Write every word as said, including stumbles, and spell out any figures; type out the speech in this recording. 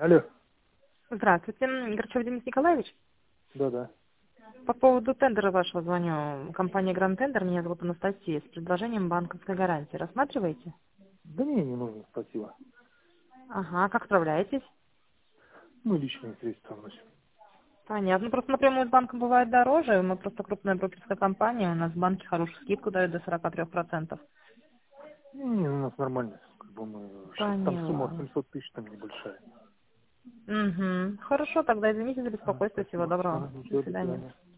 Алло. Здравствуйте, м, Горчев Денис Николаевич. Да-да. По поводу тендера вашего звоню. Компания Гранд Тендер, меня зовут Анастасия, с предложением банковской гарантии. Рассматриваете? Да мне не нужно, спасибо. Ага, как справляетесь? Мы личные средства носим. Понятно, просто напрямую с банком бывает дороже. Мы просто крупная брокерская компания, у нас банки хорошую скидку дают до сорок три процента. Не, не, у нас нормально. Как бы мы сейчас там сумма Поняла. семьсот тысяч там небольшая. Угу. Хорошо, тогда извините за А, беспокойство. Всего спасибо. доброго. Ага, До ничего, до свидания. свидания.